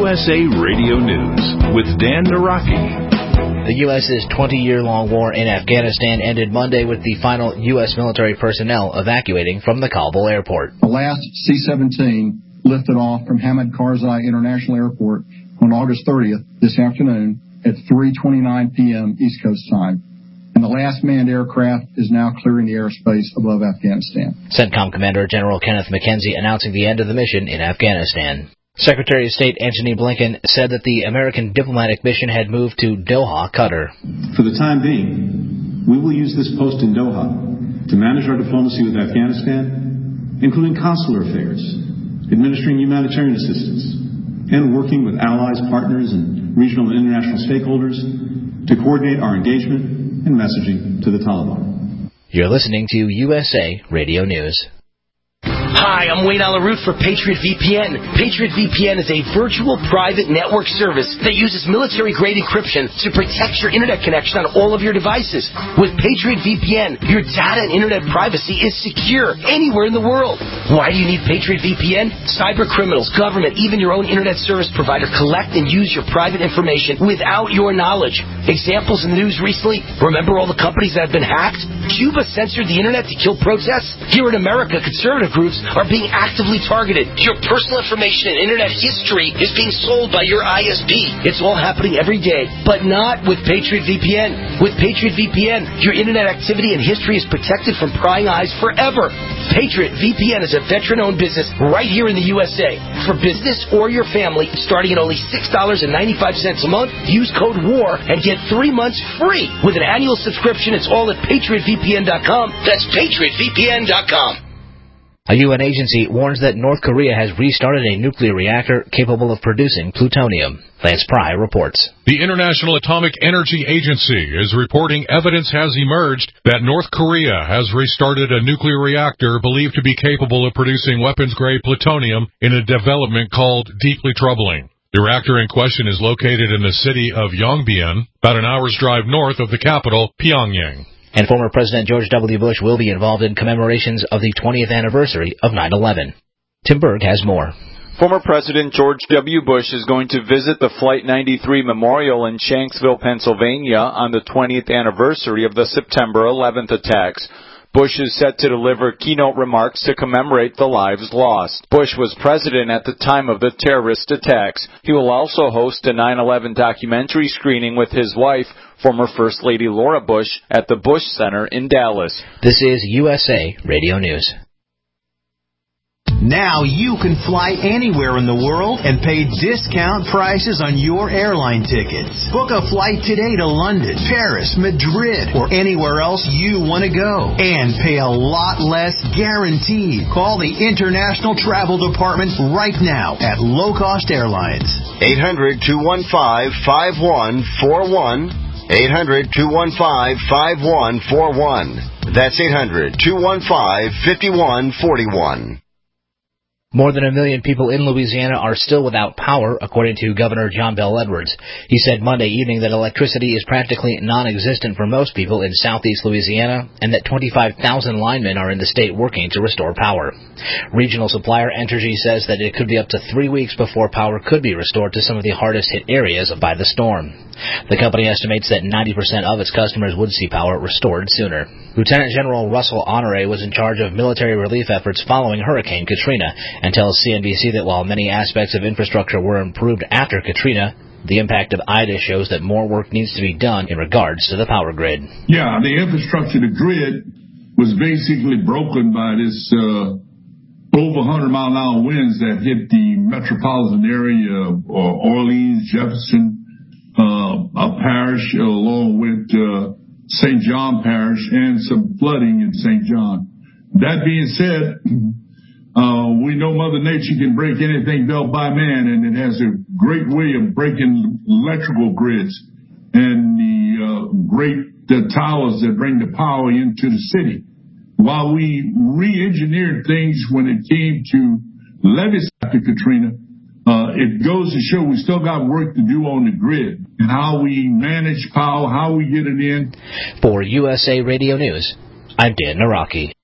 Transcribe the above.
USA Radio News with Dan Naraki. The U.S.'s 20-year-long war in Afghanistan ended Monday with the final U.S. military personnel evacuating from the Kabul airport. The last C-17 lifted off from Hamid Karzai International Airport on August 30th this afternoon at 3:29 p.m. East Coast time. And the last manned aircraft is now clearing the airspace above Afghanistan. CENTCOM Commander General Kenneth McKenzie announcing the end of the mission in Afghanistan. Secretary of State Antony Blinken said that the American diplomatic mission had moved to Doha, Qatar. For the time being, we will use this post in Doha to manage our diplomacy with Afghanistan, including consular affairs, administering humanitarian assistance, and working with allies, partners, and regional and international stakeholders to coordinate our engagement and messaging to the Taliban. You're listening to USA Radio News. Hi, I'm Wayne Alaroot for Patriot VPN. Patriot VPN is a virtual private network service that uses military-grade encryption to protect your internet connection on all of your devices. With Patriot VPN, your data and internet privacy is secure anywhere in the world. Why do you need Patriot VPN? Cyber criminals, government, even your own internet service provider collect and use your private information without your knowledge. Examples in the news recently, remember all the companies that have been hacked? Cuba censored the internet to kill protests? Here in America, conservative groups are being actively targeted. Your personal information and internet history is being sold by your ISP. It's all happening every day, but not with Patriot VPN. With Patriot VPN, your internet activity and history is protected from prying eyes forever. Patriot VPN is a veteran-owned business right here in the USA. For business or your family, starting at only $6.95 a month, use code WAR and get 3 months free. With an annual subscription, it's all at PatriotVPN.com. That's PatriotVPN.com. A UN agency warns that North Korea has restarted a nuclear reactor capable of producing plutonium. Lance Pry reports. The International Atomic Energy Agency is reporting evidence has emerged that North Korea has restarted a nuclear reactor believed to be capable of producing weapons-grade plutonium in a development called deeply troubling. The reactor in question is located in the city of Yongbyon, about an hour's drive north of the capital, Pyongyang. And former President George W. Bush will be involved in commemorations of the 20th anniversary of 9/11. Tim Berg has more. Former President George W. Bush is going to visit the Flight 93 Memorial in Shanksville, Pennsylvania on the 20th anniversary of the September 11th attacks. Bush is set to deliver keynote remarks to commemorate the lives lost. Bush was president at the time of the terrorist attacks. He will also host a 9/11 documentary screening with his wife, former First Lady Laura Bush, at the Bush Center in Dallas. This is USA Radio News. Now you can fly anywhere in the world and pay discount prices on your airline tickets. Book a flight today to London, Paris, Madrid, or anywhere else you want to go. And pay a lot less guaranteed. Call the International Travel Department right now at Low Cost Airlines. 800-215-5141. 800-215-5141. That's 800-215-5141. More than 1 million people in Louisiana are still without power, according to Governor John Bel Edwards. He said Monday evening that electricity is practically non-existent for most people in southeast Louisiana, and that 25,000 linemen are in the state working to restore power. Regional supplier Entergy says that it could be up to 3 weeks before power could be restored to some of the hardest hit areas by the storm. The company estimates that 90% of its customers would see power restored sooner. Lieutenant General Russell Honore was in charge of military relief efforts following Hurricane Katrina and tells CNBC that while many aspects of infrastructure were improved after Katrina, the impact of Ida shows that more work needs to be done in regards to the power grid. Yeah, the infrastructure, the grid, was basically broken by this over 100-mile-an-hour winds that hit the metropolitan area of Orleans, Jefferson, a parish, along with St. John Parish, and some flooding in St. John. That being said, we know Mother Nature can break anything built by man, and it has a great way of breaking electrical grids and the towers that bring the power into the city. While we re-engineered things when it came to levees after Katrina, it goes to show we still got work to do on the grid and how we manage power, how we get it in. For USA Radio News, I'm Dan Naraki.